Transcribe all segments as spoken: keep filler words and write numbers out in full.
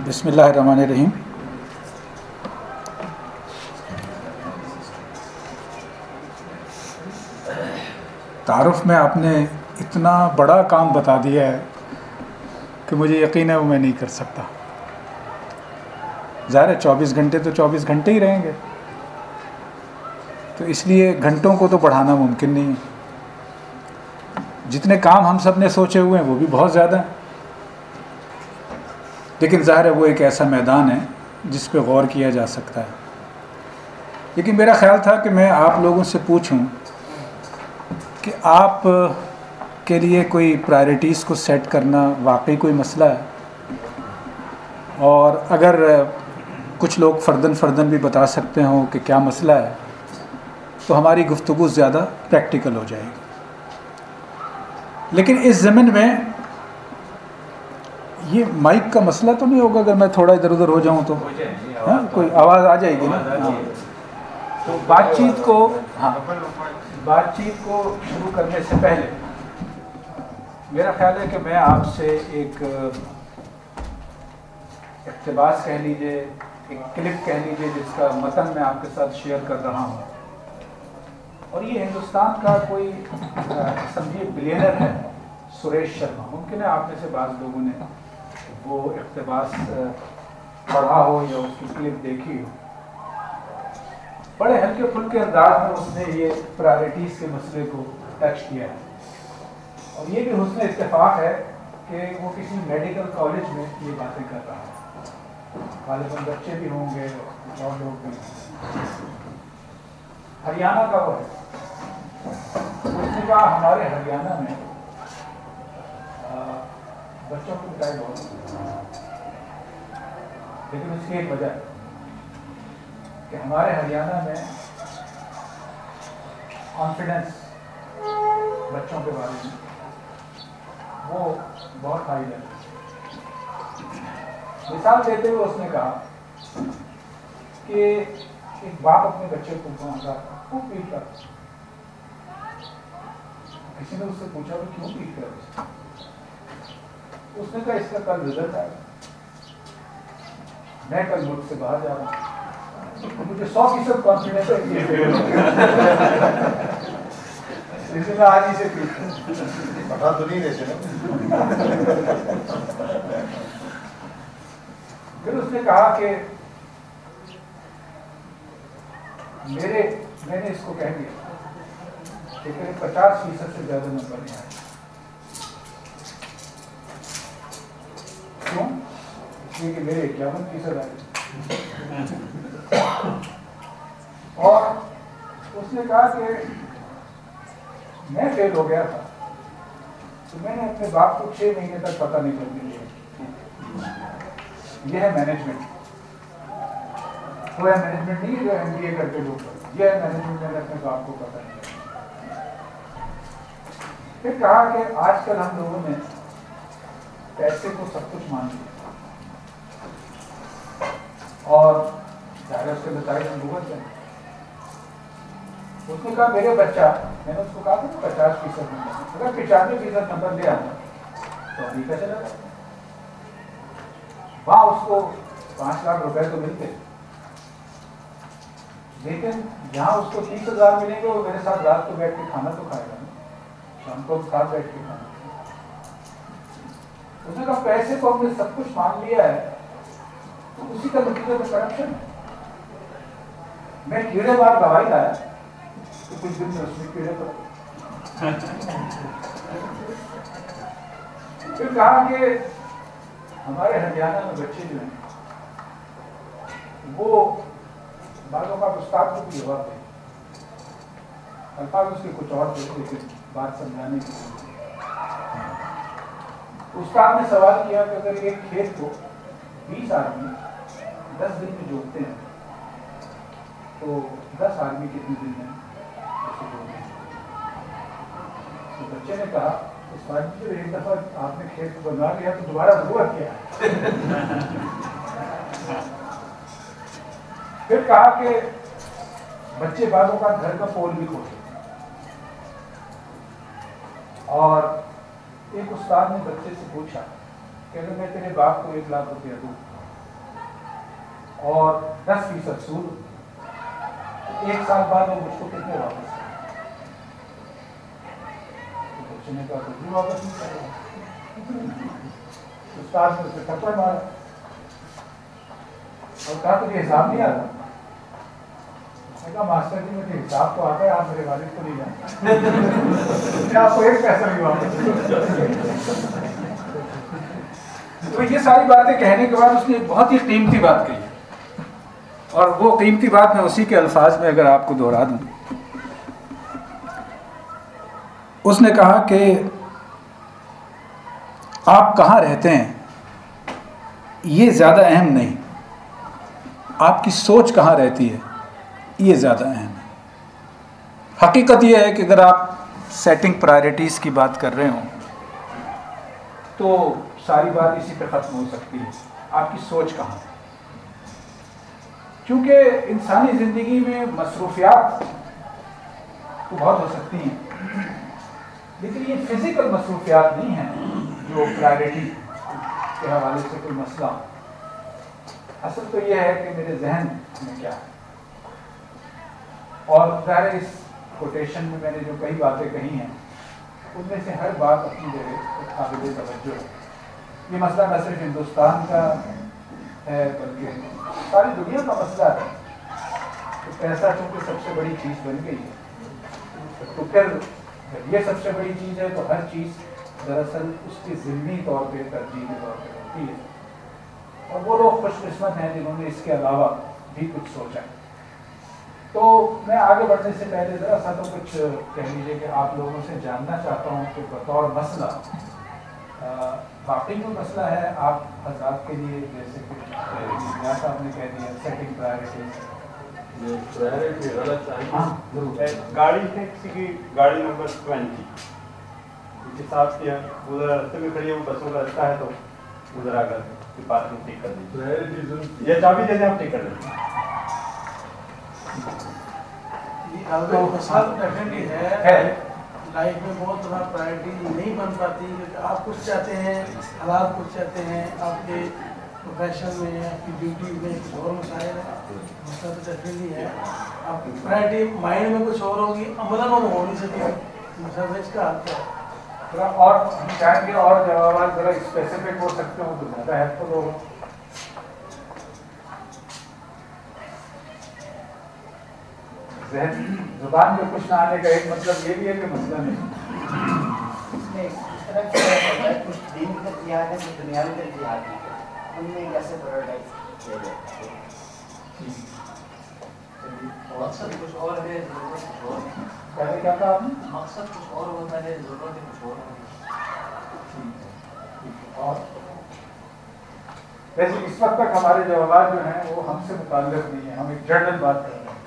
بسم اللہ الرحمن الرحیم۔ تعارف میں آپ نے اتنا بڑا کام بتا دیا ہے کہ مجھے یقین ہے وہ میں نہیں کر سکتا۔ ظاہر ہے چوبیس گھنٹے تو چوبیس گھنٹے ہی رہیں گے، تو اس لیے گھنٹوں کو تو بڑھانا ممکن نہیں ہے۔ جتنے کام ہم سب نے سوچے ہوئے ہیں وہ بھی بہت زیادہ ہیں، لیکن ظاہر ہے وہ ایک ایسا میدان ہے جس پہ غور کیا جا سکتا ہے۔ لیکن میرا خیال تھا کہ میں آپ لوگوں سے پوچھوں کہ آپ کے لیے کوئی پرائرٹیز کو سیٹ کرنا واقعی کوئی مسئلہ ہے، اور اگر کچھ لوگ فردن فردن بھی بتا سکتے ہوں کہ کیا مسئلہ ہے تو ہماری گفتگو زیادہ پریکٹیکل ہو جائے گی۔ لیکن اس ضمن میں یہ مائک کا مسئلہ تو نہیں ہوگا اگر میں تھوڑا ادھر ادھر ہو جاؤں تو؟ ہاں، کوئی آواز آ جائے گی نا؟ تو بات چیت کو ہاں بات چیت کو شروع کرنے سے پہلے میرا خیال ہے کہ میں آپ سے ایک اقتباس کہہ لیجیے، ایک کلپ کہہ لیجیے جس کا متن میں آپ کے ساتھ شیئر کر رہا ہوں، اور یہ ہندوستان کا کوئی سمجھیے بلینر ہے، سریش شرما۔ ممکن ہے آپ میں سے بعض لوگوں نے وہ اقتباس پڑھا ہو یا اس کی کلپ دیکھی ہو۔ بڑے ہلکے پھلکے انداز میں اس نے یہ پرائرٹیز کے مسئلے کو ٹچ کیا ہے، اور یہ بھی حسن اتفاق ہے کہ وہ کسی میڈیکل کالج میں یہ باتیں کر رہا ہے۔ غالباً بچے بھی ہوں گے اور لوگ بھی ہوں گے۔ ہریانہ کا وہ ہے، اس نے کہا ہمارے ہریانہ میں بچوں کی پڑھائی بہت ہے، لیکن اس کی ایک وجہ ہے کہ ہمارے ہریانہ میں کانفیڈنس بچوں کے بارے میں وہ بہت ہائی ہے۔ مثال دیتے ہوئے اس نے کہا کہ ایک باپ اپنے بچے کو پہنچا خوب پیٹ کر، کسی نے اس سے پوچھا کہ کیوں پیٹ کر؟ اس نے کہا اس کا کل رزلٹ آئے، میں کل ملک سے باہر جا رہا ہوں، مجھے سو فیصد کانفیڈنس ہے کہ میں آج ہی سے پتا تو نہیں رہتے نا۔ پھر اس نے کہا کہ میرے میں نے اس کو کہہ دیا کہ میرے پچاس فیصد سے زیادہ نمبر نہیں آئے۔ کیوں؟ اس لیے کہ میرے اکیاون فیصد آئے۔ اور اس نے کہا کہ میں فیل ہو گیا تھا تو میں نے اپنے باپ کو چھ مہینے تک پتہ نہیں کرنے دیا۔ یہ ہے مینجمنٹ، وہ ہے مینجمنٹ نہیں جو ایم بی اے کر کے لوگ، یہ ہے مینجمنٹ، میں نے اپنے باپ کو پتہ نہیں کیا۔ پھر کہا کہ آج کل ہم لوگوں نے پیسے کو سب کچھ مان لیا، اور ظاہر اس کے نتائج ہم بھگت گئے۔ اس نے کہا میرے بچہ، میں نے اس کو کہا تھا نا پچاس فیصد نمبر، اگر پچانوے فیصد نمبر لے آتا تو ابھی کا چلا جاتا، وہاں اس کو پانچ لاکھ روپے تو ملتے، لیکن جہاں اس کو تیس ہزار ملیں گے وہ میرے ساتھ رات کو بیٹھ کے کھانا تو کھائے گا نا، شام کو ساتھ بیٹھ کے کھانا۔ اس نے کہا پیسے کو ہم نے سب کچھ مان لیا ہے تو اسی کا نتیجہ تو کرپشن ہے۔ میں کیڑے مار دوائی لایا تو کچھ دن میں اس میں کیڑے پڑے۔ پھر کہا کہ ہمارے ہریانہ میں بچے جو ہیں وہ بعض اوقات استاد کو بھی جواب دیں، الفاظ اس کے کچھ اور تھے لیکن بات سمجھانے کی استاد نے سوال کیا کہ اگر ایک کھیت کو بیس آدمی دس دن میں جوتتے ہیں تو دس آدمی کتنے دن میں اسے جوڑتے ہیں؟ تو بچے نے کہا اس آدمی جو ایک دفعہ آپ نے کھیت کو بنا لیا تو دوبارہ ضرورت کیا ہے؟ پھر کہا کہ بچے بعضوں کا گھر کا پول بھی کھولتے، اور ایک استاد نے بچے سے پوچھا کہ اگر میں تیرے باپ کو ایک لاکھ روپیہ دوں اور دس فیصد سود، ایک سال بعد وہ مجھ کو کتنے واپس کریں؟ بچے نے کہا کچھ بھی واپس نہیں کرے گا. استاد نے اسے تھپڑ مارا اور کہا تجھے حساب نہیں آتا؟ اس نے کہا ماسٹر جی مجھے حساب تو آتا ہے، آپ میرے والد کو نہیں جانتے، میں آپ کو ایک پیسہ نہیں واپس. تو یہ ساری باتیں کہنے کے بعد اس نے ایک بہت ہی قیمتی بات کہی، اور وہ قیمتی بات میں اسی کے الفاظ میں اگر آپ کو دہرا دوں. اس نے کہا کہ آپ کہاں رہتے ہیں یہ زیادہ اہم نہیں، آپ کی سوچ کہاں رہتی ہے یہ زیادہ اہم ہے. حقیقت یہ ہے کہ اگر آپ سیٹنگ پرائرٹیز کی بات کر رہے ہوں تو ساری بات اسی پہ ختم ہو سکتی ہے، آپ کی سوچ کہاں ہے. کیونکہ انسانی زندگی میں مصروفیات تو بہت ہو سکتی ہیں، لیکن یہ فزیکل مصروفیات نہیں ہیں جو پرائرٹی کے حوالے سے کوئی مسئلہ ہو. اصل تو یہ ہے کہ میرے ذہن میں کیا ہے. اور ظاہر اس کوٹیشن میں میں نے جو کئی باتیں کہی ہیں ان میں سے ہر بات اپنی جگہ قابل توجہ ہے. یہ مسئلہ نہ صرف ہندوستان کا ہے بلکہ ساری دنیا کا مسئلہ ہے. تو پیسہ چونکہ سب سے بڑی چیز بن گئی ہے، تو پھر جب یہ سب سے بڑی چیز ہے تو ہر چیز دراصل اس کی ضمنی طور پہ ترجیح کے طور پہ ہوتی ہے. اور وہ لوگ خوش قسمت ہیں جنہوں نے اس کے علاوہ بھی کچھ سوچا. تو میں آگے بڑھنے سے پہلے ذرا سا تو کچھ کہہ لیجیے کہ آپ لوگوں سے جاننا چاہتا ہوں کہ بطور مسئلہ واقعی کوئی مسئلہ ہے آپ حضرات کے لیے، جیسے کہ میاں صاحب نے کہہ دیا سیٹنگ پرائرٹیز. گاڑی ہے کسی کی، گاڑی نمبر ٹوینٹی کسی صاحب کی ادھر راستے میں کھڑی ہے، وہ بسوں کا رستہ ہے تو ادھر آ کر پارکنگ ٹھیک کر دیجیے. یہ چابی دے دیں آپ ٹھیک کر دیں. لائف میں بہت بڑا پرائرٹی نہیں بن پاتی کیونکہ آپ کچھ چاہتے ہیں، حالات کچھ چاہتے ہیں، آپ کے پروفیشن میں آپ کی ڈیوٹی میں کچھ اور مسائل ہے، مسئلہ تو ڈیفینیٹلی ہے. آپ کی پرائرٹی مائنڈ میں کچھ اور ہوگی، عملاً وہ ہو نہیں سکتی. مسئلہ اس کا حل کیا ہے؟ اور ہم چاہیں گے اور جوابات ذرا اسپیسیفک ہو سکتے ہوں تو زیادہ ہیلپ فل ہوگا. ذہن زبان پہ کچھ نہ آنے کا ایک مطلب یہ بھی ہے کہ مسئلہ نہیں. اس میں اس طرح سے کچھ دین کی ترجیحات ہیں، کچھ دنیاوی ترجیحات ہیں، ان میں کیسے پرائرٹائز کیا جائے؟ مقصد کچھ اور ہے، ضرورت کچھ اور ہے. پہلے کیا کہا آپ نے؟ مقصد کچھ اور ہوتا ہے، ضرورت کچھ اور ہے. اور ویسے اس وقت تک ہمارے جوابات جو ہیں وہ ہم سے متعلق نہیں ہیں، ہم ایک جنرل بات کر رہے ہیں.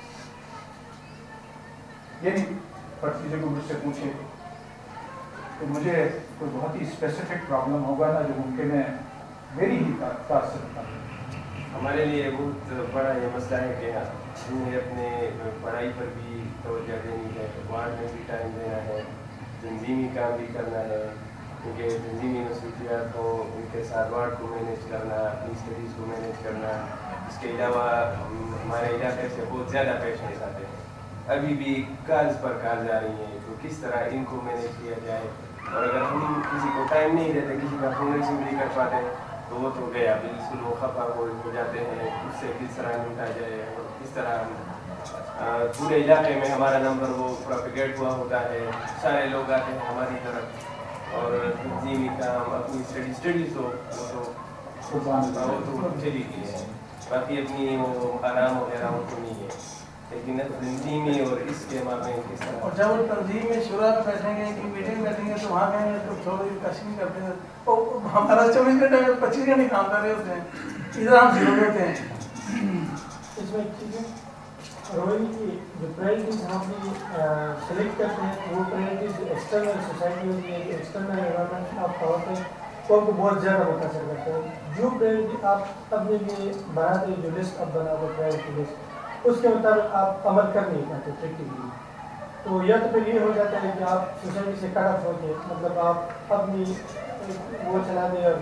یہ نہیں پر چیزیں کو مجھ سے پوچھے تو مجھے کوئی بہت ہی اسپیسیفک پرابلم ہوگا نا جو ممکن ہے میری ہی تاثر ہوتا ہے. ہمارے لیے بہت بڑا یہ مسئلہ ہے کہ ہمیں اپنے پڑھائی پر بھی توجہ دینی ہے، وارڈ میں بھی ٹائم دینا ہے، تنظیمی کام بھی کرنا ہے، کیونکہ تنظیمی مصروفیات کو ان کے ساتھ وارڈ کو مینیج کرنا، اپنی اسٹڈیز کو مینیج کرنا. اس کے علاوہ ہمارے علاقے سے بہت زیادہ پیشنٹس آتے ہیں، ابھی بھی کالز پر کالز آ رہی ہیں، تو کس طرح ان کو مینیج کیا جائے. اور اگر ہم کسی کو ٹائم نہیں دیتے، کسی کا فون ریسیو نہیں کر پاتے تو وہ تو گیا، بالکل وہ خفا ہو جاتے ہیں. اس سے کس طرح نمٹا جائے اور کس طرح پورے علاقے میں ہمارا نمبر وہ پروپیگیٹ ہوا ہوتا ہے، سارے لوگ آتے ہیں ہماری طرف. اور تنظیمی کام اپنی اسٹڈی اسٹڈیز ہو وہ تو وہ تو چلی گئی ہے، باقی اپنی وہ آرام وغیرہ وہ تو نہیں ہے. لیکن تنظیمی اور اس کے مابین کس طرح. اور جب وہ تنظیم میں شورا پہ بیٹھیں گے کہ میٹنگ بیٹھیں گے تو وہاں کہیں گے تو تھوڑی کشمی کرتے ہیں. ہمارا چوبیس گھنٹے میں پچیس گھنٹے کام کر رہے ہوتے ہیں، ادھر ہم زیرو ہوتے ہیں. اس میں ایک چیز ہے روہن کی جو پرائرٹیز ہم بھی سلیکٹ کرتے ہیں وہ پرائرٹیز ایکسٹرنل سوسائٹی ہوتی ہے، ایکسٹرنل انوائرمنٹ آپ کا ہوتے ہیں تو آپ کو بہت زیادہ متاثر کرتے ہیں. جو پرائرٹی آپ اپنے لیے بناتے ہیں، جو لسٹ آپ بنا دو پرائرٹی لسٹ، اس کے مطابق آپ عمل کر نہیں پاتے پریکٹیکلی. تو یا تو پھر یہ ہو جاتا ہے کہ آپ سوسائٹی سے کٹ آف ہو کے مطلب آپ اپنی وہ چلا دیں اور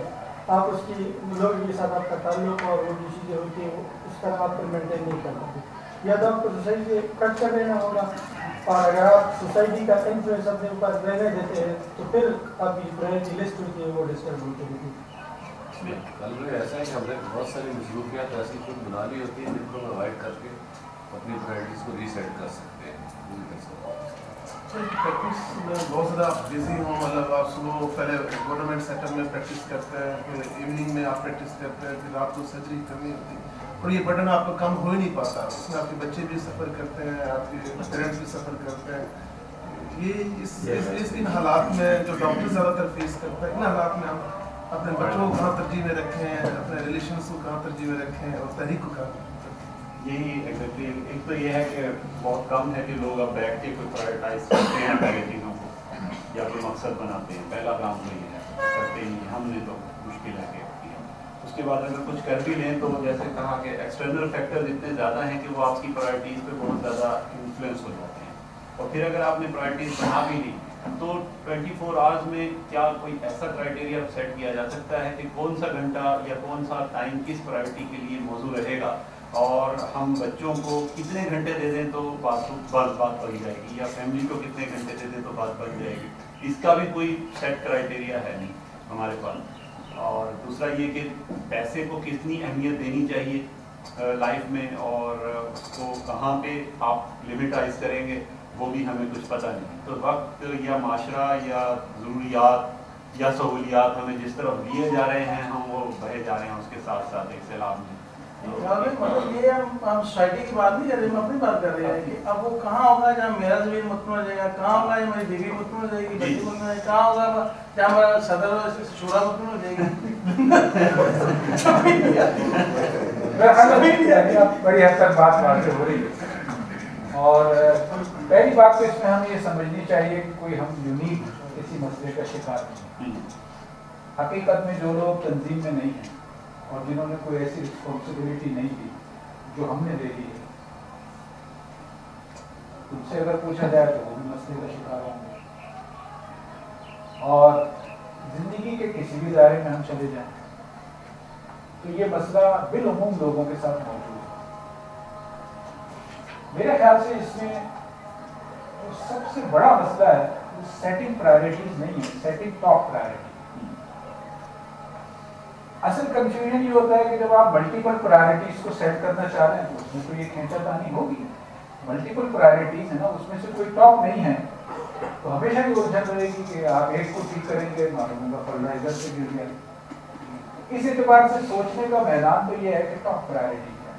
آپ اس کی لوگوں کے ساتھ آپ کا تعلق اور وہ جو چیزیں ہوتی ہیں وہ اس طرح آپ کو مینٹین نہیں کر پاتے. یا تو آپ کو سوسائٹی سے کٹ کر دینا ہوگا, اور اگر آپ سوسائٹی کا انفلوئنس اپنے اوپر رہنے دیتے ہیں تو پھر آپ کی پرائرٹی لسٹ ہوتی ہے وہ ڈسٹرب ہوتی ہے. کل میں ایسا ہے کہ ہم نے بہت ساری مصروفیات ایسی خود بنا لی ہوتی ہیں جن کو اوائڈ کر کے اپنی پرائرٹیز کو ریسیٹ کر سکتے ہیں. پریکٹس میں بہت زیادہ بزی ہوں, مطلب آپ صبح پہلے گورنمنٹ سیٹ اپ میں پریکٹس کرتے ہیں, پھر ایوننگ میں آپ پریکٹس کرتے ہیں, پھر رات کو سرجری کرنی ہوتی ہے, اور یہ برڈن آپ کا کم ہو ہی نہیں پاتا. اس میں آپ کے بچے بھی سفر کرتے ہیں, آپ کے پیرنٹس بھی سفر کرتے ہیں. یہ اس اس ان حالات میں جو ڈاکٹر زیادہ تر فیس کرتا ہے, ان حالات میں ہم اپنے بچوں کو کہاں ترجیح میں رکھیں, اپنے ریلیشنس کو کہاں ترجیح میں رکھیں, اور تحریک کو کہاں. یہی ایگزیکٹلی ایک تو یہ ہے کہ بہت کم ہے کہ لوگ اب بیٹھ کے کوئی پرائرٹائز کرتے ہیں پہلے چیزوں کو, یا کوئی مقصد بناتے ہیں. پہلا کام تو یہ ہے, کرتے ہی نہیں, ہم نے تو مشکل ہے کہ کیا. اس کے بعد اگر کچھ کر بھی لیں تو جیسے کہا کہ ایکسٹرنل فیکٹر اتنے زیادہ ہیں کہ وہ آپ کی پرائرٹیز پہ بہت زیادہ انفلوئنس ہو جاتے ہیں. اور پھر اگر آپ نے پرائرٹیز بنا بھی لی تو ٹوینٹی فور آورس میں کیا کوئی ایسا کرائٹیریا سیٹ کیا جا سکتا ہے کہ کون سا گھنٹہ یا کون سا ٹائم کس پرائرٹی کے لیے موزوں رہے گا, اور ہم بچوں کو کتنے گھنٹے دے دیں تو بات بات بات بن جائے گی, یا فیملی کو کتنے گھنٹے دے دیں تو بات بن جائے گی. اس کا بھی کوئی سیٹ کرائٹیریا ہے نہیں ہمارے پاس. اور دوسرا یہ کہ پیسے کو کتنی اہمیت دینی چاہیے لائف میں, اور اس کو کہاں پہ آپ لمٹائز کریں گے وہ بھی ہمیں کچھ پتہ نہیں. تو وقت یا معاشرہ یا ضروریات یا سہولیات ہمیں جس طرف لیے جا رہے ہیں ہم وہ بہے جا رہے ہیں اس کے ساتھ ساتھ ایک سیلاب میں. مطلب یہ ہم ہم سوسائٹی کی بات نہیں کر رہے, ہم اپنی بات کر رہے ہیں کہ اب وہ کہاں ہوگا جہاں میرا زمین مطمئن ہو جائے گا, کہاں ہوگا جہاں میری بیوی مطمئن ہو جائے گی, بچی مطمئن ہو جائے گی, کہاں ہوگا جہاں ہمارا صدر اور شورا مطمئن ہو جائے گی. بڑی حد تک بات واضح ہو رہی ہے. اور پہلی بات تو اس میں ہمیں یہ سمجھنی چاہیے کہ کوئی ہم یونیک کسی مسئلے کا شکار نہیں. حقیقت میں جو لوگ تنظیم میں نہیں ہیں اور جنہوں نے کوئی ایسی رسپانسبلٹی نہیں دی جو ہم نے دے دی ہے, ان سے اگر پوچھا جائے تو وہ بھی مسئلے کا شکار ہوں گے. اور زندگی کے کسی بھی دائرے میں ہم چلے جائیں تو یہ مسئلہ بالعموم لوگوں کے ساتھ موجود ہے. میرے خیال سے اس میں سب سے بڑا مسئلہ ہے سیٹنگ پرائرٹیز نہیں ہے, سیٹنگ ٹاپ پرائرٹی. اصل کنفیوژن یہ ہوتا ہے کہ جب آپ ملٹیپل پرائرٹیز کو سیٹ کرنا چاہ رہے ہیں تو اس میں تو یہ کھینچا تانی ہوگی. ملٹیپل پرائرٹیز ہے نا, اس میں سے کوئی ٹاپ نہیں ہے تو ہمیشہ یہ الجھن رہے گی کہ آپ ایک کو ٹھیک کریں گے, معلوم ہوگا پلڑا ادھر سے گر گیا. اس اعتبار سے سوچنے کا میدان تو یہ ہے کہ ٹاپ پرائرٹی کیا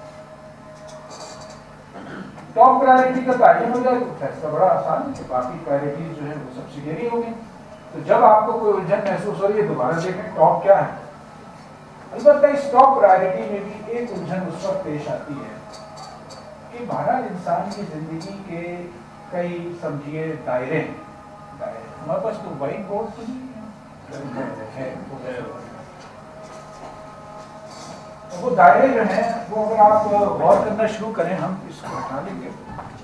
ہے. ٹاپ پرائرٹی کا تعین ہو جائے تو فیصلہ بڑا آسان ہے کہ باقی پرائرٹیز جو ہیں وہ سبسیڈیری ہوگی. تو جب آپ کو کوئی الجھن محسوس ہو رہی ہے دوبارہ دیکھیں ٹاپ کیا ہے. البتہ اس ٹاپ پرائرٹی میں بھی ایک الجھن اس وقت پیش آتی ہے کہ بہرحال انسان کی زندگی کے کئی سمجھیے دائرے ہیں. دائرے ہمارے پاس تو وائٹ بورڈ تو نہیں ہے, وہ دائرے جو ہیں وہ اگر آپ غور کرنا شروع کریں, ہم اس کو ہٹا لیں گے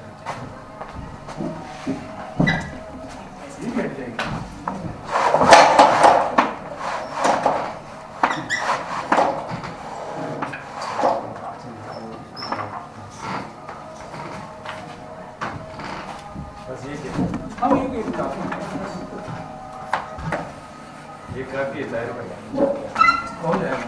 یہ بیٹھ جائے گی. یہ کافی ہے دائرے میں ہو جائے گا.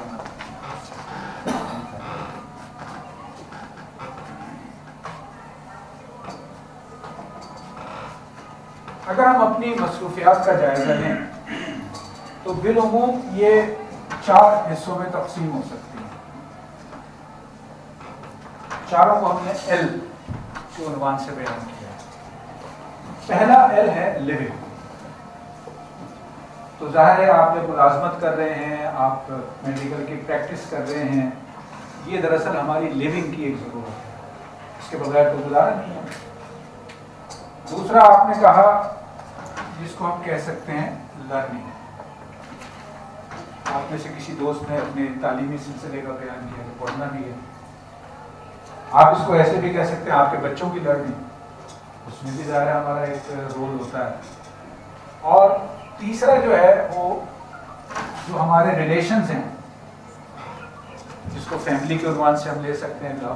اگر ہم اپنی مصروفیات کا جائزہ لیں تو بالعموم یہ چار حصوں میں تقسیم ہو سکتی ہیں. چاروں کو ہم نے ایل کے عنوان سے بیان کیا. پہلا ایل ہے لیونگ. تو ظاہر ہے آپ جب ملازمت کر رہے ہیں, آپ میڈیکل کی پریکٹس کر رہے ہیں, یہ دراصل ہماری لیونگ کی ایک ضرورت ہے, اس کے بغیر تو گزارا نہیں ہے. دوسرا آپ نے کہا جس کو ہم کہہ سکتے ہیں لرننگ. آپ میں سے کسی دوست نے اپنے تعلیمی سلسلے کا بیان کیا کہ پڑھنا بھی ہے. آپ اس کو ایسے بھی کہہ سکتے ہیں آپ کے بچوں کی لرننگ, اس میں بھی ظاہر ہمارا ایک رول ہوتا ہے. اور تیسرا جو ہے وہ جو ہمارے ریلیشنز ہیں، جس کو فیملی کے عنوان سے ہم لے سکتے ہیں لو،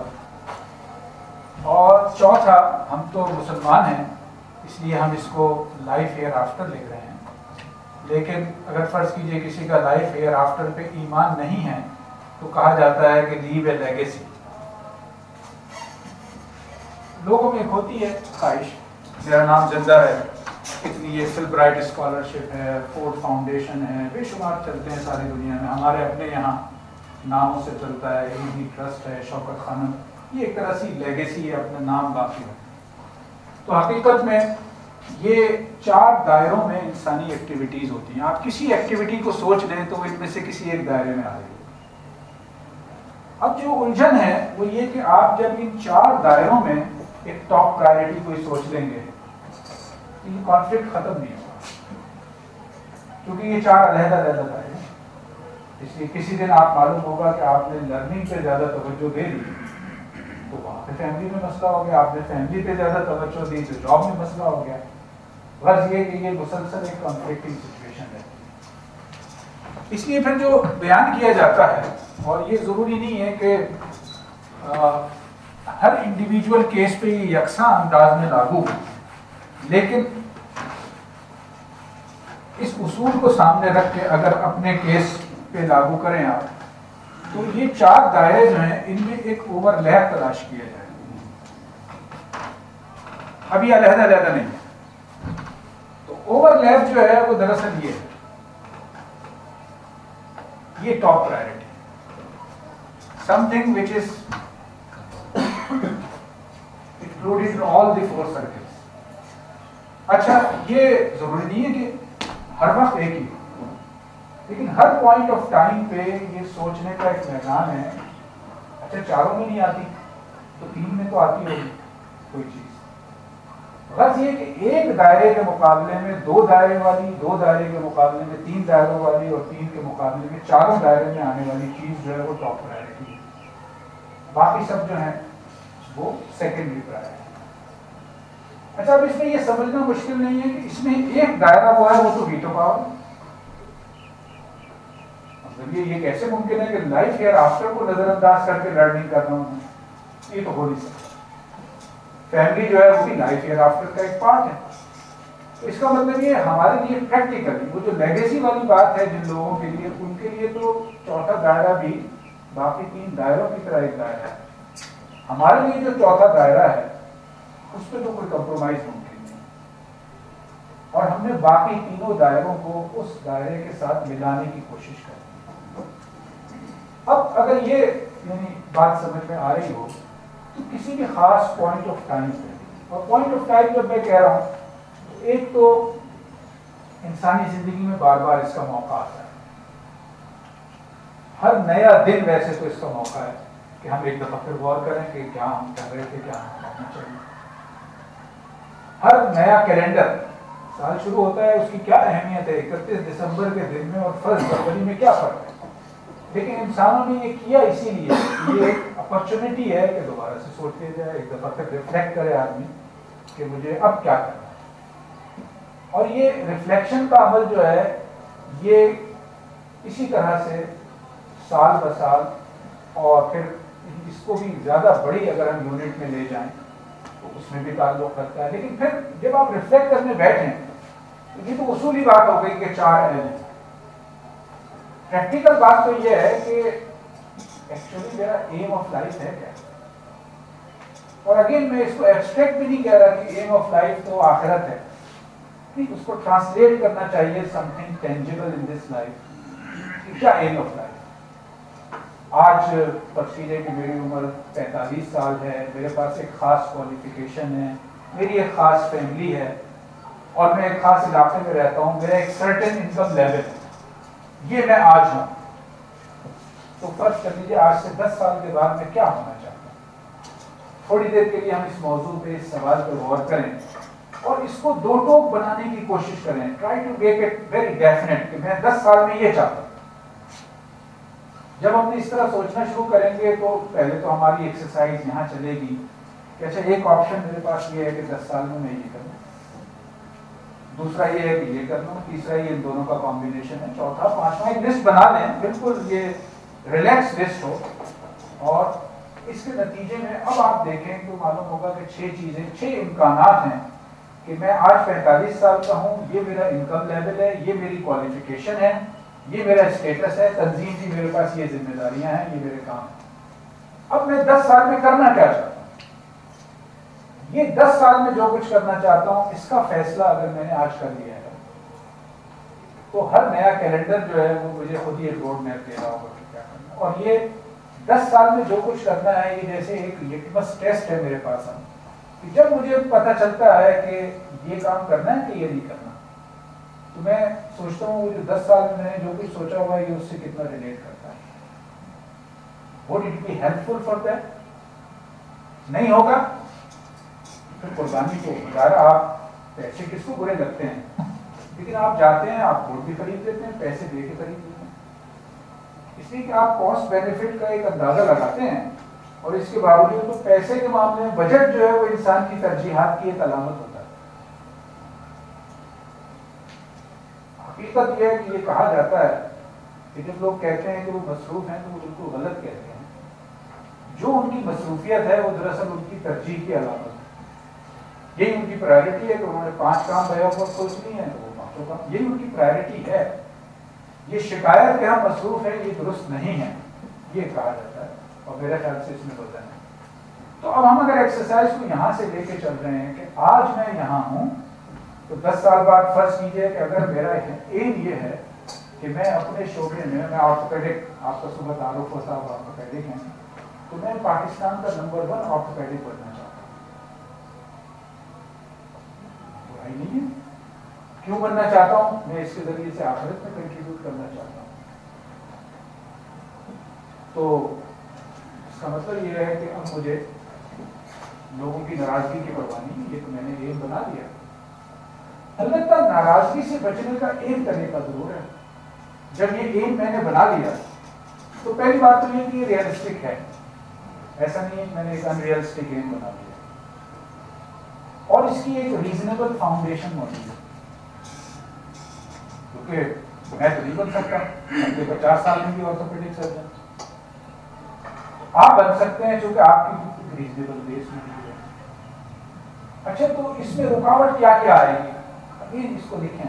اور چوتھا ہم تو مسلمان ہیں اس لیے ہم اس کو لائف ایئر آفٹر لے رہے ہیں، لیکن اگر فرض کیجئے کسی کا لائف ایئر آفٹر پہ ایمان نہیں ہے تو کہا جاتا ہے کہ لیو اے لیگیسی. لوگوں میں ایک ہوتی ہے خواہش، میرا نام زندہ ہے، اتنی یہ فل برائٹ اسکالرشپ ہے، فورڈ فاؤنڈیشن ہے، بے شمار چلتے ہیں ساری دنیا میں، ہمارے اپنے یہاں ناموں سے چلتا ہے، ایڈی ٹرسٹ ہے، شوکت خانم، یہ ایک طرح سی لیگیسی ہے، اپنا نام باقی ہے. تو حقیقت میں یہ چار دائروں میں انسانی ایکٹیویٹیز ہوتی ہیں. آپ کسی ایکٹیویٹی کو سوچ لیں تو وہ ان میں سے کسی ایک دائرے میں آ رہی ہے. اب جو الجھن ہے وہ یہ کہ آپ جب ان چار دائروں میں ایک ٹاپ پرائرٹی کوئی سوچ لیں گے تو یہ کانفلکٹ ختم نہیں ہوگا، کیونکہ یہ چار علیحدہ علیحدہ دائرے ہیں. اس لیے کسی دن آپ معلوم ہوگا کہ آپ نے لرننگ پہ زیادہ توجہ دے دی تو وہاں پہ فیملی میں مسئلہ ہو گیا، آپ نے فیملی پہ زیادہ توجہ دی تو جاب میں مسئلہ ہو گیا. غرض یہ کہ یہ مسلسل ایک کانفلکٹنگ سچویشن ہے. اس لیے پھر جو بیان کیا جاتا ہے، اور یہ ضروری نہیں ہے کہ ہر انڈیویجول کیس پہ یہ یکساں انداز میں لاگو ہو، لیکن اس اصول کو سامنے رکھ کے اگر اپنے کیس پہ لاگو کریں آپ تو یہ چار دائرے جو ہیں ان میں ایک اوور لیپ تلاش کیا جائے. اب یہ علیحدہ علیحدہ نہیں ہے. تو اوور لیپ جو ہے وہ دراصل یہ ہے، یہ top priority, something which is included in all the four circles. اچھا یہ ضروری نہیں ہے کہ ہر وقت ایک ہی، لیکن ہر پوائنٹ آف ٹائم پہ یہ سوچنے کا ایک میدان ہے. اچھا چاروں میں نہیں آتی تو تین میں تو آتی ہوگی کوئی چیز. غرض یہ کہ ایک دائرے کے مقابلے میں دو دائرے والی، دو دائرے کے مقابلے میں تین دائروں والی، اور تین کے مقابلے میں چاروں دائرے میں آنے والی چیز جو ہے وہ ٹاپ پرائرٹی ہے. باقی سب جو ہیں وہ سیکنڈری پرائرٹی. اچھا اب اس میں یہ سمجھنا مشکل نہیں ہے کہ اس میں ایک دائرہ وہ ہے وہ تو ویٹو پاور. مطلب یہ کیسے ممکن ہے کہ لائف ایئر آفٹر کو نظر انداز کر کے لرننگ کر رہا ہوں؟ یہ تو ہو نہیں سکتا. فیملی جو ہے وہ بھی لائف ایئر آفٹر کا ایک پارٹ ہے. تو اس کا مطلب یہ ہمارے لیے پریکٹیکلی وہ جو لیگیسی والی بات ہے جن لوگوں کے لیے، ان کے لیے تو چوتھا دائرہ بھی باقی تین دائروں کی طرح ایک دائرہ ہے. ہمارے لیے جو چوتھا دائرہ ہے اس پہ تو کوئی کمپرومائز ممکن نہیں، اور ہم نے باقی تینوں دائروں کو اس دائرے کے ساتھ ملانے کی کوشش کی. اب اگر یہ یعنی بات سمجھ میں آ رہی ہو تو کسی بھی خاص پوائنٹ آف ٹائم پہ، اور پوائنٹ آف ٹائم جب میں کہہ رہا ہوں تو ایک تو انسانی زندگی میں بار بار اس کا موقع آتا ہے. ہر نیا دن ویسے تو اس کا موقع ہے کہ ہم ایک دفعہ پھر غور کریں کہ کیا ہم کر رہے تھے، کیا ہم کرنا چاہیے. ہر نیا کیلنڈر، سال شروع ہوتا ہے، اس کی کیا اہمیت ہے، اکتیس دسمبر کے دن میں اور فرسٹ فروری میں کیا فرق ہے. لیکن انسانوں نے یہ کیا اسی لیے، یہ ایک اپرچونٹی ہے کہ دوبارہ سے سوچ لیا جائے، ایک دفعہ پھر ریفلیکٹ کرے آدمی کہ مجھے اب کیا کرنا ہے. اور یہ ریفلیکشن کا عمل جو ہے یہ اسی طرح سے سال بہ سال، اور پھر اس کو بھی زیادہ بڑی اگر ہم یونٹ میں لے جائیں تو اس میں بھی تعلق رکھتا ہے. لیکن پھر جب آپ ریفلیکٹ کرنے بیٹھیں تو یہ تو اصولی بات ہو گئی کہ چار ایلیمنٹ. پریکٹیکل بات تو یہ ہے کہ ایکچولی میرا ایم آف لائف ہے کیا. اور اگین میں اس کو ایبسٹریکٹ بھی نہیں کہہ رہا کہ ایم آف لائف تو آخرت ہے، نہیں، اس کو ٹرانسلیٹ کرنا چاہیے something tangible in this life. کیا ایم آف لائف؟ آج تفصیل ہے کہ میری عمر پینتالیس سال ہے، میرے پاس ایک خاص کوالیفیکیشن ہے، میری ایک خاص فیملی ہے، اور میں ایک خاص علاقے میں رہتا ہوں، میرا ایک سرٹن انکم لیول ہے، یہ میں آج ہوں. تو فرض کر لیجیے آج سے دس سال کے بعد میں کیا ہونا چاہتا ہوں. تھوڑی دیر کے لیے ہم اس موضوع پہ، اس سوال پہ غور کریں اور اس کو دو ٹوک بنانے کی کوشش کریں. Try to make it very definite کہ میں دس سال میں یہ چاہتا ہوں. جب ہم نے اس طرح سوچنا شروع کریں گے تو پہلے تو ہماری ایکسرسائز یہاں چلے گی کہ اچھا ایک آپشن میرے پاس یہ ہے کہ دس سال میں میں یہ کروں. दूसरा ये है कि ये कर लूँ, तीसरा ये इन दोनों का कॉम्बिनेशन है, चौथा पांचवा एक लिस्ट बना लें, बिल्कुल ये रिलैक्स लिस्ट हो, और इसके नतीजे में अब आप देखें तो मालूम होगा कि छह चीजें, छह इम्कानात हैं कि मैं आज पैंतालीस साल का हूँ, ये मेरा इनकम लेवल है, ये मेरी क्वालिफिकेशन है, ये मेरा स्टेटस है, तंजीम की मेरे पास ये जिम्मेदारियां हैं, ये मेरे काम है। अब मैं दस साल में करना क्या चाहता हूँ, ये दस साल में जो कुछ करना चाहता हूँ इसका फैसला अगर मैंने आज कर लिया है तो हर नया कैलेंडर जो है वो मुझे खुद ही एक रोड मैप दे रहा होगा कि क्या करना। और ये दस साल में जो कुछ करना है ये जैसे एक लिटमस टेस्ट है मेरे पास हम, कि जब मुझे पता चलता है कि ये काम करना है कि ये नहीं करना, तो मैं सोचता हूँ वो जो दस साल में मैंने जो कुछ सोचा हुआ है ये उससे कितना रिलेट करता है, would it be helpful for that. नहीं होगा फिर कुर्बानी को यार, आप पैसे किसको बुरे लगते हैं, लेकिन आप जाते हैं, आप वोट भी खरीद लेते हैं, पैसे दे के खरीद लेते हैं, इसलिए कि आप कॉस्ट बेनिफिट का एक अंदाजा लगाते हैं। और इसके बावजूद तो पैसे के मामले में बजट जो है वो इंसान की तरजीहात की एक अलामत होता है। हकीकत यह है कि ये कहा जाता है कि जब लोग कहते हैं कि वो मसरूफ हैं तो वो बिल्कुल गलत कहते हैं। जो उनकी मसरूफियत है वो दरअसल उनकी तरजीह की अलामत है, यही उनकी प्रायोरिटी है कि उन्होंने पांच काम बया पर सोच ली है तो वो पांचों काम, यही उनकी प्रायोरिटी है। ये शिकायत के हम मसरूफ है ये दुरुस्त नहीं है, ये कहा जाता है, और मेरे ख्याल से इसमें वजन है। तो अब हम अगर एक्सरसाइज को यहाँ से लेके चल रहे हैं कि आज मैं यहाँ हूँ, तो दस साल बाद फर्ज कीजिए कि अगर मेरा एम ये है कि मैं अपने शोबे में, मैं ऑर्थोपेडिक, आपका सुबह तारुफ हो साहब ऑर्थोपेडिक हैं, तो मैं पाकिस्तान का नंबर वन ऑर्थोपेडिक बनना चाहता हूँ। बुराई नहीं है, क्यों बनना चाहता हूँ, मैं इसके जरिए से आखिरत में कंट्रीब्यूट करना चाहता हूँ। तो इसका मतलब ये है कि अब मुझे लोगों की नाराजगी की परवाह नहीं, ये तो मैंने एम बना लिया। अलबत्ता नाराजगी से बचने का एक तरीका जरूर है। जब ये एम मैंने बना लिया तो पहली बात तो ये कि ये रियलिस्टिक है, ऐसा नहीं है कि मैंने एक अनरियलिस्टिक एम बना लिया, और इसकी एक रीजनेबल फाउंडेशन मौजूद है। क्योंकि मैं तो नहीं बन सकता, अगले पचास साल में भी ऑर्थोपेडिक सर्जन, आप बन सकते हैं क्योंकि आपकी रीजनेबल बेस मौजूद है। अच्छा, तो इसमें रुकावट क्या क्या आएगी, अभी इसको लिखें।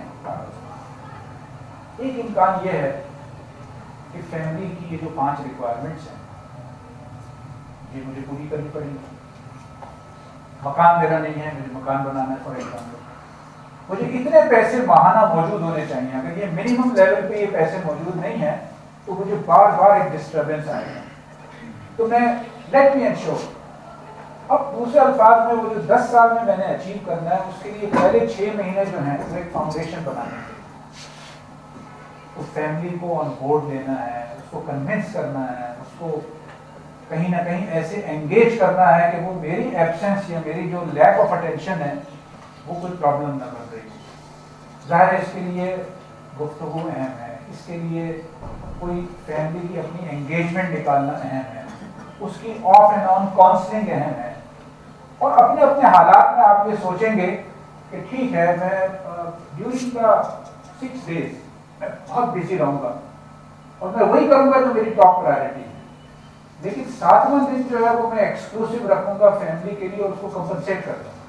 एक इम्कान यह है कि फैमिली की ये जो पांच रिक्वायरमेंट्स हैं ये मुझे पूरी करनी पड़ेगी। मकान मेरा नहीं है, मुझे मकान बनाना है, फॉर एग्जाम्पल मुझे इतने पैसे माहाना मौजूद होने चाहिए। अगर ये मिनिमम लेवल पे ये पैसे मौजूद नहीं है तो मुझे बार बार एक डिस्टर्बेंस आएगा। तो मैं लेट मी एंश्योर, अब दूसरे अल्फाज में वो जो दस साल में मैंने अचीव करना है उसके लिए पहले छह महीने जो हैं वो एक फाउंडेशन बनाने हैं। तो फैमिली को ऑन बोर्ड लेना है, उसको कन्विंस करना है, उसको कहीं ना कहीं ऐसे एंगेज करना है कि वो मेरी एब्सेंस या मेरी जो लैक ऑफ अटेंशन है वो कोई प्रॉब्लम ना बन रही हो। ज़ाहिर है इसके लिए गुफ्तगू अहम है, इसके लिए कोई फैमिली की अपनी एंगेजमेंट निकालना अहम है, उसकी ऑफ एंड ऑन काउंसलिंग अहम है। और अपने अपने हालात में आप ये सोचेंगे कि ठीक है मैं ड्यूरिंग द सिक्स डेज मैं बहुत बिजी रहूंगा और मैं वही करूंगा जो मेरी टॉप प्रायोरिटी है, लेकिन सातवां दिन जो है वो मैं एक्सक्लूसिव रखूंगा फैमिली के लिए और उसको कंपनसेट कर दूंगा।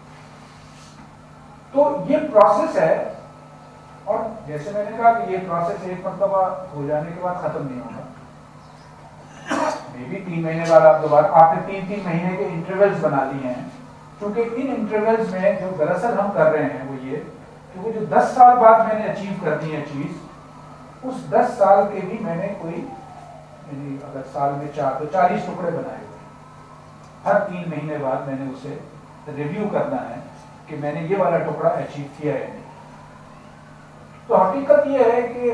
तो ये प्रोसेस है, और जैसे मैंने कहा कि ये प्रोसेस एक मरतबा हो जाने के बाद खत्म नहीं होगा। मे बी तीन महीने बाद आप दोबारा, आपने तीन तीन महीने के इंटरवल्स बना लिए हैं, क्योंकि इन इंटरवल्स में जो दरअसल हम कर रहे हैं वो ये कि वो जो दस साल बाद मैंने अचीव करनी है चीज, उस दस साल के भी मैंने कोई, यानी अगर साल में चार तो चालीस टुकड़े बनाए हुए, हर तीन महीने बाद मैंने उसे रिव्यू करना है कि मैंने ये वाला टुकड़ा अचीव किया है नहीं। तो हकीकत ये है कि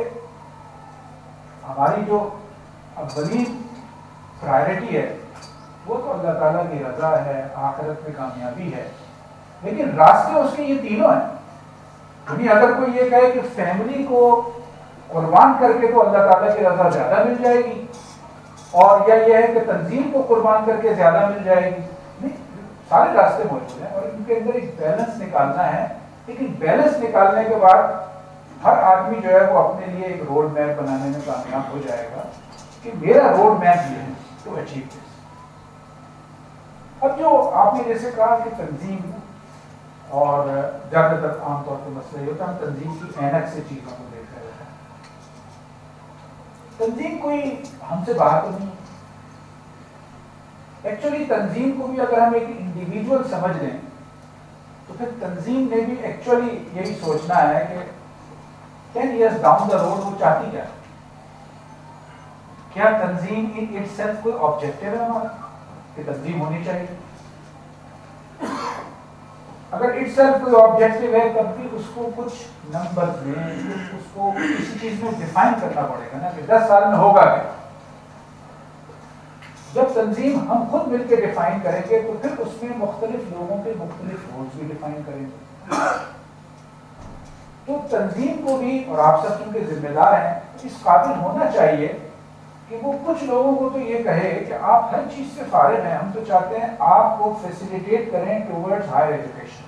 हमारी जो अव्वली प्रायोरिटी है वो तो अल्लाह ताला की रजा है, आखिरत में कामयाबी है, लेकिन रास्ते उसके ये तीनों हैं। यानी अगर कोई ये कहे कि फैमिली को कुर्बान करके तो अल्लाह ताला की रजा ज्यादा मिल जाएगी, और या ये है कि तंजीम को कुर्बान करके ज्यादा मिल जाएगी, नहीं, सारे रास्ते मौजूद हैं और इनके अंदर एक बैलेंस निकालना है लेकिन बैलेंस निकालने के बाद हर आदमी जो है वो अपने लिए एक रोड मैप बनाने में कामयाब हो जाएगा कि मेरा रोड मैप ये है टू अचीव दिस। अब जो आपने जैसे कहा कि तंजीम और ज़्यादातर आमतौर पर मसला ये होता है हम तंजीम की ऐनक से चीज़ों को देख रहे होते हैं। तंजीम कोई हमसे बाहर तो नहीं, एक्चुअली तंजीम को भी अगर हम एक इंडिविजुअल समझ लें तो फिर तंजीम ने भी एक्चुअली यही सोचना है कि ten years down the road वो चाहती क्या है। क्या तंजीम इन इटसेल्फ कोई ऑब्जेक्टिव है हमारा कि तंजीम होनी चाहिए? अगर इटसेल्फ कोई ऑब्जेक्टिव है तब भी उसको कुछ नंबर्स में उसको किसी चीज में डिफाइन करना पड़ेगा ना कि दस साल में होगा क्या। जब तंजीम हम खुद मिलकर डिफाइन करेंगे तो फिर उसमें मुख्तलिफ लोगों के मुख्तलिफ रोल्स भी डिफाइन करेंगे। तो तंजीम को भी, और आप सब उनके जिम्मेदार हैं, इस काबिल होना चाहिए कि वो कुछ लोगों को तो ये कहे कि आप हर चीज से फारिग हैं, हम तो चाहते हैं आपको फैसिलिटेट करें टुवर्ड्स हायर एजुकेशन।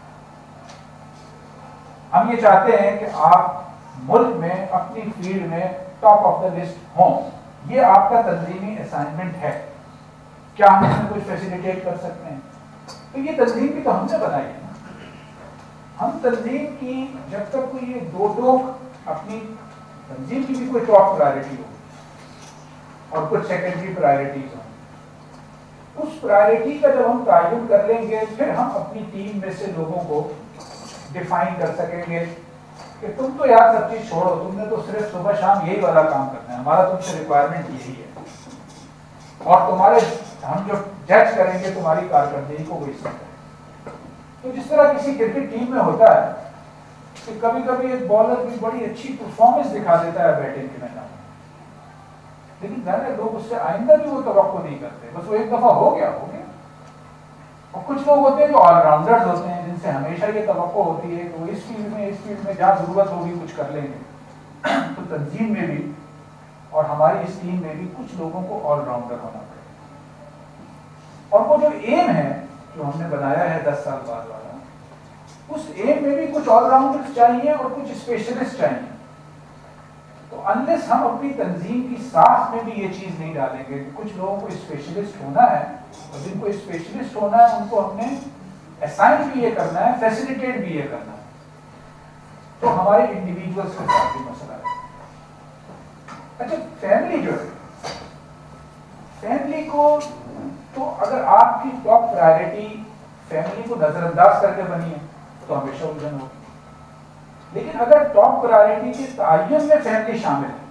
हम ये चाहते हैं कि आप मुल्क में अपनी फील्ड में टॉप ऑफ द लिस्ट हों। ये आपका तंजीमी असाइनमेंट है। क्या हम इसमें कुछ फैसिलिटेट कर सकते हैं? तो ये तंजीम भी तो हमने बनाई है। हम तंजीम की जब तक कोई ये दो टोक अपनी तंजीम की भी कोई टॉप प्रायोरिटी हो और कुछ सेकेंडरी प्रायोरिटीज हो, उस प्रायोरिटी का जब हम तयन कर लेंगे फिर हम अपनी टीम में से लोगों को डिफाइन कर सकेंगे कि तुम तो यार सब चीज छोड़ो, तुमने तो सिर्फ सुबह शाम यही वाला काम करना है, हमारा तुमसे रिक्वायरमेंट यही है और तुम्हारे हम जो जज करेंगे तुम्हारी कारकर्दगी को वही सब करेंगे। तो जिस तरह किसी क्रिकेट टीम में होता है कि कभी कभी एक बॉलर भी बड़ी अच्छी परफॉर्मेंस दिखा देता है बैटिंग के मैदान में, लेकिन ज्यादा लोग उससे आइंदा भी वो तवक्को नहीं करते, बस वो एक दफा हो गया हो गया। और कुछ लोग होते हैं जो ऑलराउंडर्स होते हैं जिनसे हमेशा ये तवक्को होती है कि वो इस फील्ड में इस फील्ड में जहाँ जरूरत होगी कुछ कर लेंगे। तो तंजीम में भी और हमारी इस टीम में भी कुछ लोगों को ऑलराउंडर होना पड़ेगा। और वो जो एम है जो हमने बनाया है दस साल बाद वाला, उस एम में भी कुछ ऑलराउंडर्स चाहिए और कुछ स्पेशलिस्ट चाहिए। तो अनलेस हम अपनी तंजीम की साख में भी ये चीज नहीं डालेंगे कि कुछ लोगों को स्पेशलिस्ट होना है और जिनको स्पेशलिस्ट होना है उनको हमने असाइन भी ये करना है, फैसिलिटेट भी ये करना है, तो हमारे इंडिविजुअल्स के साथ भी मसला है। अच्छा, फैमिली जो है, फैमिली को तो अगर आपकी टॉप प्रायोरिटी फैमिली को नजरअंदाज करके बनी है तो हमेशा उलझन होगी। लेकिन अगर टॉप प्रायोरिटी के तयन में फैमिली शामिल है,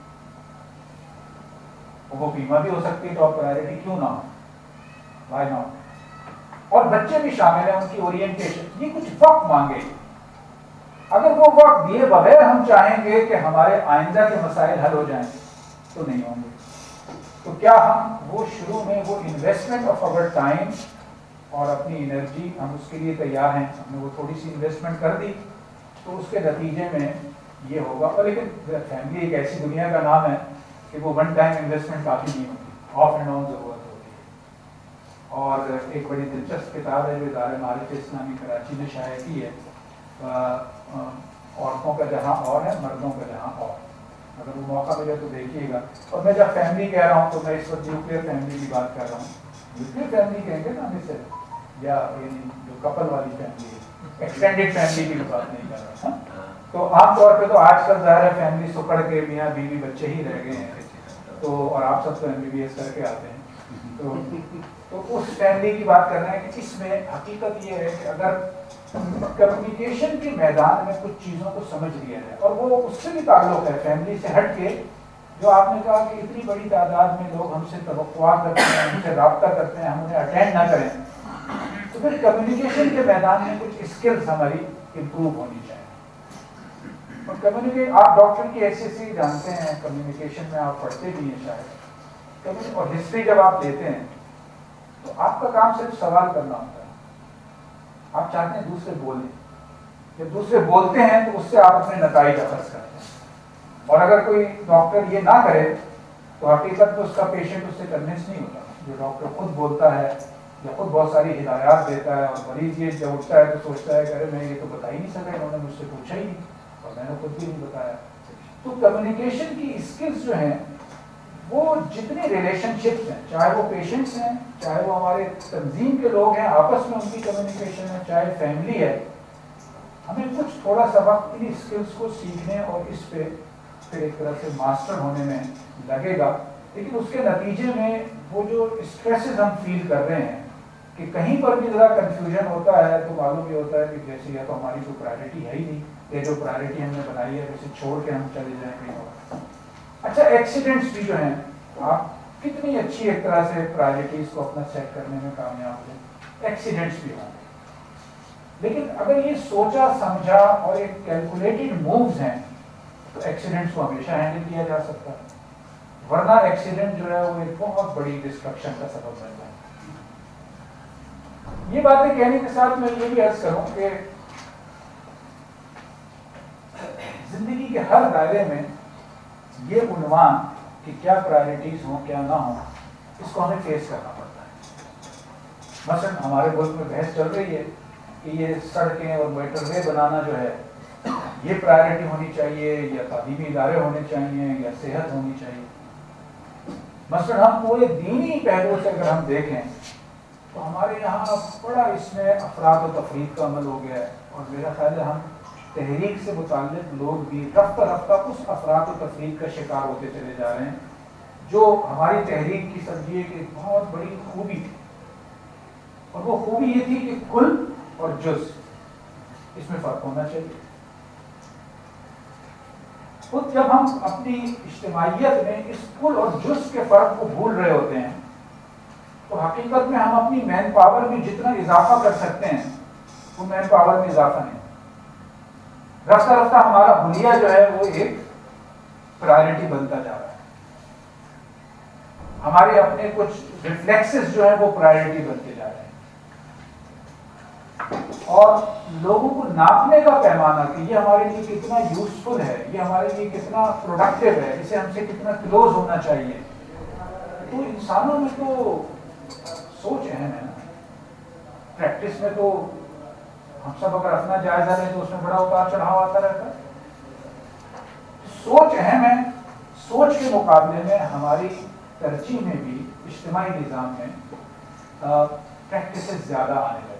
वो बीमा भी हो सकती है टॉप प्रायोरिटी, क्यों ना हो, व्हाई नॉट। और बच्चे भी शामिल हैं, उनकी ओरिएंटेशन, ये कुछ वक्त मांगे। अगर वो वक्त दिए बगैर हम चाहेंगे कि हमारे आइंदा के मसाइल हल हो जाएं तो नहीं होंगे। तो क्या हम वो शुरू में वो इन्वेस्टमेंट ऑफ अवर टाइम और अपनी एनर्जी हम उसके लिए तैयार हैं, हमने वो थोड़ी सी इन्वेस्टमेंट कर दी तो उसके नतीजे में ये होगा। और लेकिन फैमिली एक ऐसी दुनिया का नाम है कि वो वन टाइम इन्वेस्टमेंट काफ़ी नहीं होती, ऑफ एंड ऑन ज़रूरत होती है। और एक बड़ी दिलचस्प किताब है जो इदारे मारिफ इस्लामी कराची ने शाये की है, औरतों का जहाँ और है मर्दों का जहाँ और, अगर वो मौका मिले तो देखिएगा। और मैं जब फैमिली कह रहा हूँ तो मैं इस वक्त न्यूक्लियर फैमिली की बात कर रहा हूँ। न्यूक्लियर फैमिली कहेंगे ना हमें से, या यानी जो कपल वाली फैमिली है, एक्सटेंडेड फैमिली की बात नहीं कर रहा था। तो आमतौर पे तो आजकल ज़ाहिर है फैमिली सुकड़ के मियाँ बीवी बच्चे ही रह गए हैं, तो और आप सब तो एम बी बी एस करके आते हैं, तो तो उस फैमिली की बात कर रहे हैं कि इसमें हकीकत ये है कि अगर कम्युनिकेशन के मैदान में कुछ चीज़ों को समझ लिया जाए, और वो उससे भी ताल्लुक है फैमिली से हट के, जो आपने कहा कि इतनी बड़ी तादाद में लोग हमसे तवक्कुआ करते हैं, हमसे रब्ता करते हैं, हम उन्हें अटेंड ना करें, तो फिर कम्युनिकेशन के मैदान में कुछ स्किल्स हमारी इम्प्रूव होनी चाहिए। और कम्युनिकेट, आप डॉक्टर की हैसियत जानते हैं, कम्युनिकेशन में आप पढ़ते भी हैं शायद, और हिस्ट्री जब आप लेते हैं तो आपका काम सिर्फ सवाल करना होता है। आप चाहते हैं दूसरे बोलें, जब दूसरे बोलते हैं तो उससे आप अपने नताइज अखज़ करते हैं। और अगर कोई डॉक्टर ये ना करे तो हकीकत में उसका पेशेंट उससे कन्विंस नहीं होता। जो डॉक्टर खुद बोलता है یا خود بہت ساری ہدایات دیتا ہے، اور مریض یہ جب اٹھتا ہے تو سوچتا ہے کہ ارے میں یہ تو بتا ہی نہیں سکا، انہوں نے مجھ سے پوچھا ہی نہیں اور میں نے خود بھی نہیں بتایا. تو کمیونیکیشن کی اسکلز جو ہیں وہ جتنی ریلیشن شپس ہیں، چاہے وہ پیشنٹس ہیں، چاہے وہ ہمارے تنظیم کے لوگ ہیں، آپس میں ان کی کمیونیکیشن ہے، چاہے فیملی ہے، ہمیں کچھ تھوڑا سا وقت ان اسکلس کو سیکھنے اور اس پہ پھر ایک طرح سے ماسٹر ہونے میں لگے گا. لیکن اس کے نتیجے میں وہ جو اسٹریسز ہم فیل کر رہے ہیں کہ کہیں پر بھی ذرا کنفیوژن ہوتا ہے تو معلوم یہ ہوتا ہے کہ جیسے یہ تو ہماری کوئی پرائرٹی ہے ہی نہیں، یہ جو پرائرٹی ہم نے بنائی ہے اسے چھوڑ کے ہم چلے جائیں کہیں اور. اچھا ایکسیڈنٹس بھی جو ہیں، آپ کتنی اچھی ایک طرح سے پرائرٹیز کو اپنا سیٹ کرنے میں کامیاب ہوئے، ایکسیڈنٹس بھی ہوں، لیکن اگر یہ سوچا سمجھا اور ایک کیلکولیٹڈ مووز ہیں تو ایکسیڈنٹس کو ہمیشہ ہینڈل کیا جا سکتا ہے. ورنہ ایکسیڈنٹ جو ہے وہ ایک بہت بڑی ڈسٹرکشن کا سبب بنتا ہے. یہ باتیں کہنے کے ساتھ میں یہ بھی عرض کروں کہ زندگی کے ہر دائرے میں یہ عنوان کہ کیا پرائرٹیز ہوں کیا نہ ہوں، اس کو ہمیں فیس کرنا پڑتا ہے. مثلا ہمارے ملک میں بحث چل رہی ہے کہ یہ سڑکیں اور موٹر وے بنانا جو ہے یہ پرائرٹی ہونی چاہیے، یا تعلیمی ادارے ہونے چاہیے، یا صحت ہونی چاہیے. مثلا ہم پورے دینی پہلو سے اگر ہم دیکھیں تو ہمارے یہاں بڑا اس میں افراد و تفریق کا عمل ہو گیا ہے، اور میرا خیال ہے ہم تحریک سے متعلق لوگ بھی رفتہ رفتہ اس افراد و تفریق کا شکار ہوتے چلے جا رہے ہیں جو ہماری تحریک کی سمجھیے کہ بہت بڑی خوبی تھی. اور وہ خوبی یہ تھی کہ کل اور جز اس میں فرق ہونا چاہیے. خود جب ہم اپنی اجتماعیت میں اس کل اور جز کے فرق کو بھول رہے ہوتے ہیں تو حقیقت میں ہم اپنی مین پاور میں جتنا اضافہ کر سکتے ہیں وہ مین پاور میں اضافہ نہیں. رفتہ رفتہ ہمارا حلیہ جو ہے وہ ایک پرائرٹی بنتا جا رہا ہے. ہمارے اپنے کچھ ریفلیکسز جو ہیں وہ پرائرٹی بنتے جا رہے ہیں. اور لوگوں کو ناپنے کا پیمانہ کہ یہ ہمارے لیے کتنا یوزفل ہے، یہ ہمارے لیے کتنا پروڈکٹیو ہے، اسے ہم سے کتنا کلوز ہونا چاہیے. تو انسانوں میں تو سوچ اہم ہے نا. پریکٹس میں تو ہم سب اگر اپنا جائزہ لیں تو اس میں بڑا اتار چڑھاؤ آتا رہتا ہے. سوچ اہم ہے. سوچ کے مقابلے میں ہماری ترجیح میں بھی اجتماعی نظام میں پریکٹسز زیادہ آنے لگے.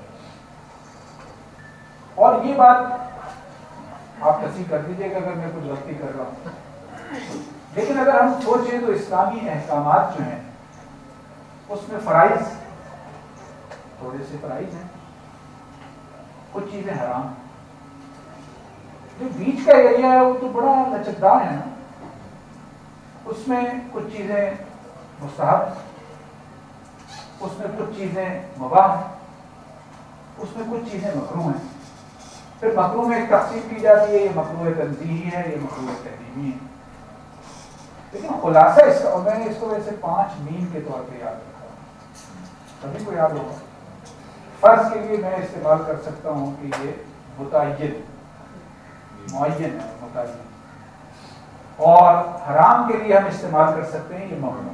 اور یہ بات آپ تصحیح کر دیجیے گا اگر میں کچھ غلطی کر رہا ہوں، لیکن اگر ہم سوچیں تو اسلامی احکامات جو ہیں اس میں فرائض تھوڑے سے فرائض ہیں، کچھ چیزیں حرام. جو بیچ کا ایریا ہے وہ تو بڑا لچکدار ہے نا. اس میں کچھ چیزیں مستحب، اس میں کچھ چیزیں مباح، اس میں کچھ چیزیں مکروہ ہیں. پھر مکروہ میں ایک تقسیم کی جاتی ہے، یہ مکروہ تنزیہی ہے، یہ مکروہ تحریمی ہے. لیکن خلاصہ اس کا، اور میں نے اس کو ویسے پانچ مین کے طور پہ یاد رکھا ہوں، سبھی کو یاد ہوگا. فرض کے لیے میں استعمال کر سکتا ہوں کہ یہ متعین معین ہے، متعین. اور حرام کے لیے ہم استعمال کر سکتے ہیں یہ ممنوع.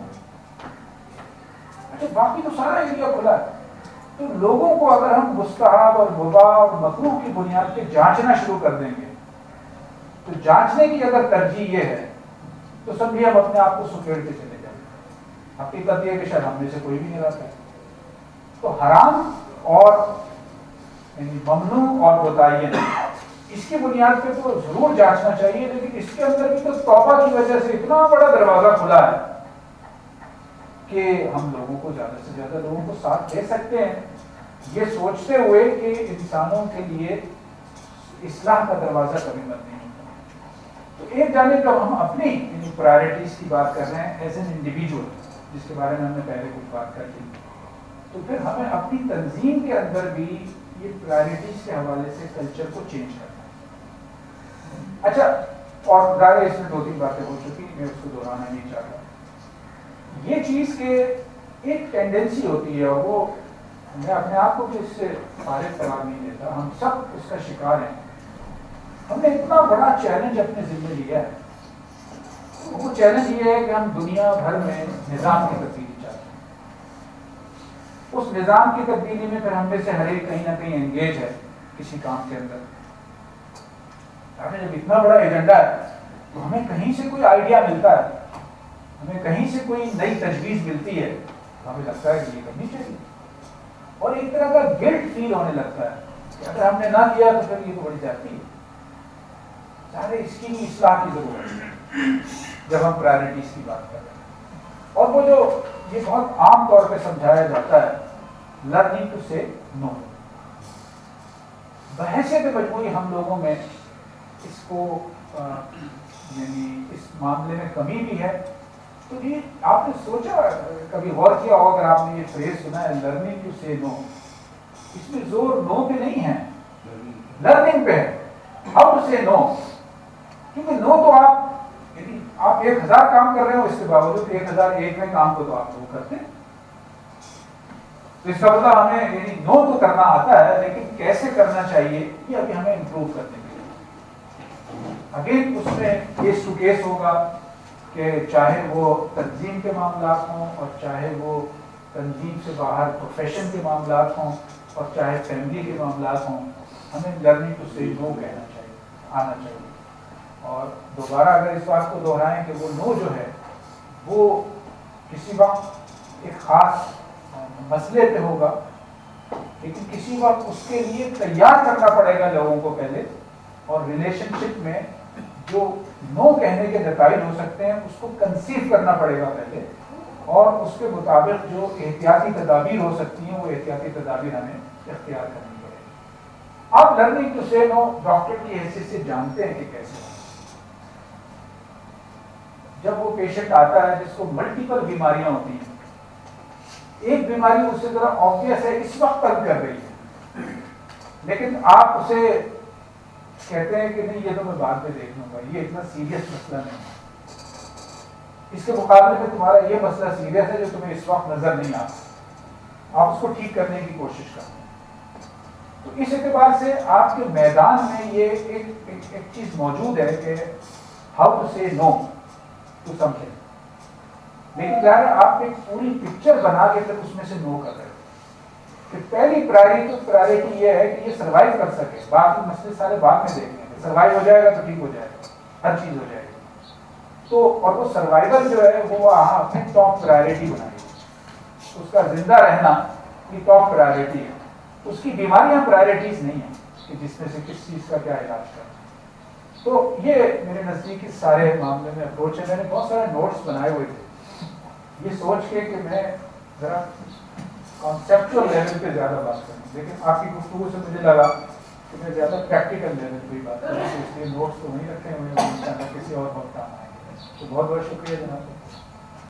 اچھا باقی تو سارا ایریا کھلا ہے. تو لوگوں کو اگر ہم مستحب اور مباح اور مکروہ کی بنیاد پہ جانچنا شروع کر دیں گے تو جانچنے کی اگر ترجیح یہ ہے تو سمجھیے ہم اپنے آپ کو سکیڑ کے چلے جائیں گے. حقیقت یہ ہے کہ شاید ہم میں سے کوئی بھی نہیں رہتا ہے. تو حرام اور یعنی ممنوع اور متعین اس کی بنیاد پہ تو ضرور جانچنا چاہیے، لیکن اس کے اندر بھی تو توبہ کی وجہ سے اتنا بڑا دروازہ کھلا ہے کہ ہم لوگوں کو زیادہ سے زیادہ لوگوں کو ساتھ دے سکتے ہیں، یہ سوچتے ہوئے کہ انسانوں کے لیے اصلاح کا دروازہ کبھی بند نہیں ہوتا. تو ایک جانب جب ہم اپنی پرائرٹیز کی بات کر رہے ہیں ایز این انڈیویجول، جس کے بارے میں ہم نے پہلے کچھ بات کر لی، تو پھر ہمیں اپنی تنظیم کے اندر بھی یہ پرائرٹیز کے حوالے سے کلچر کو چینج کرنا ہے. اچھا، اور ظاہر اس میں دو تین باتیں ہو چکی، میں اس کو دہرانا نہیں چاہتا. یہ چیز کہ ایک ٹینڈنسی ہوتی ہے، اور وہ میں اپنے آپ کو بھی اس سے فارغ قرار نہیں دیتا، ہم سب اس کا شکار ہیں. ہم نے اتنا بڑا چیلنج اپنے ذمہ لیا ہے. وہ چیلنج یہ ہے کہ ہم دنیا بھر میں نظام کی تبدیلی چاہتے ہیں. उस निज़ाम की तब्दीली में फिर हम में से हर एक कहीं ना कहीं एंगेज है किसी काम के अंदर। अगर जब इतना बड़ा एजेंडा है तो हमें कहीं से कोई आइडिया मिलता है, हमें कहीं से कोई नई तजवीज़ मिलती है तो हमें लगता है कि ये करनी चाहिए, और एक तरह का गिल्ट फील होने लगता है कि अगर हमने ना किया तो फिर ये तो बड़ी जाती है। सारे इसकी भी इस्लाह की ज़रूरत है जब हम प्रायोरिटीज़ की बात कर रहे हैं। और वो जो ये बहुत आम तौर पे समझाया जाता है, लर्निंग टू से नो, बहसियत मजबूरी हम लोगों में इसको यानी इस मामले में कमी भी है। तो ये आपने सोचा, कभी गौर किया हो, अगर आपने ये फ्रेज सुना है लर्निंग टू से नो, इसमें जोर नो पे नहीं है, लर्निंग पे है, हाउ टू से नो। क्योंकि नो तो आप यदि आप एक हजार काम कर रहे हो, इसके बावजूद एक हजार एक में काम को तो आप वो करते हैं, तो इसका मतलब हमें यानी नो तो करना आता है, लेकिन कैसे करना चाहिए ये अभी हमें इम्प्रूव करने के लिए। अगेन उसमें केस टू केस होगा कि चाहे वो तंजीम के मामलात हों और चाहे वो तंजीम से बाहर प्रोफेशन के मामलात हों और चाहे फैमिली के मामलात हों, हमें लर्निंग टू से नो कहना चाहिए, आना चाहिए। और दोबारा अगर इस बात को दोहराएं कि वो नो जो है वो किसी वक्त एक ख़ास मसले पे होगा, लेकिन किसी वक्त उसके लिए तैयार करना पड़ेगा लोगों को पहले, और रिलेशनशिप में जो नो कहने के नतीजे हो सकते हैं उसको कंसीव करना पड़ेगा पहले, और उसके मुताबिक जो एहतियाती तदाबीर हो सकती हैं वो एहतियाती तदाबीर हमें इख्तियार करनी पड़ेगी। आप learning to say no doctor की हैसियत से जानते हैं कि कैसे। जब वो पेशेंट आता है जिसको मल्टीपल बीमारियां होती हैं, एक बीमारी उससे जरा ऑब्वियस है, इस वक्त तंग कर रही है, लेकिन आप उसे कहते हैं कि नहीं ये तो मैं बाद में देख लूंगा, ये इतना सीरियस मसला नहीं है, इसके मुकाबले में तुम्हारा ये मसला सीरियस है जो तुम्हें इस वक्त नजर नहीं आता, आप उसको ठीक करने की कोशिश करते हैं। तो इस एतबार से आपके मैदान में ये एक एक, एक चीज मौजूद है कि how to say no to something, लेकिन ज़ाहिर आप एक पूरी पिक्चर बना के फिर उसमें से नो कर रहे हो कि पहली प्रायोरिटी तो प्रायोरिटी ये है कि ये सर्वाइव कर सके, बाकी मसले सारे बाद में देखेंगे, सर्वाइव हो जाएगा तो ठीक हो जाएगा, हर चीज़ हो जाएगी। तो और वो सर्वाइवल जो है वो वहाँ अपनी टॉप प्रायोरिटी बनाएगी, उसका जिंदा रहना ये टॉप प्रायोरिटी है, उसकी बीमारियाँ प्रायोरिटीज नहीं है कि जिसमें से किस चीज़ का क्या इलाज करना। तो ये मेरे नज़दीक इस सारे मामले में अप्रोच है। मैंने बहुत सारे नोट्स बनाए हुए थे ये सोच के कि मैं ज़रा कॉन्सेप्चुअल लेवल पे ज़्यादा बात करूँ, लेकिन आपकी गुफ्तगू से मुझे लगा कि मैं ज़्यादा प्रैक्टिकल लेवल पे बात करूँ, इसलिए नोट्स तो वहीं रखे हुए हैं, किसी और वक्त काम आएंगे। तो बहुत बहुत शुक्रिया जनाब।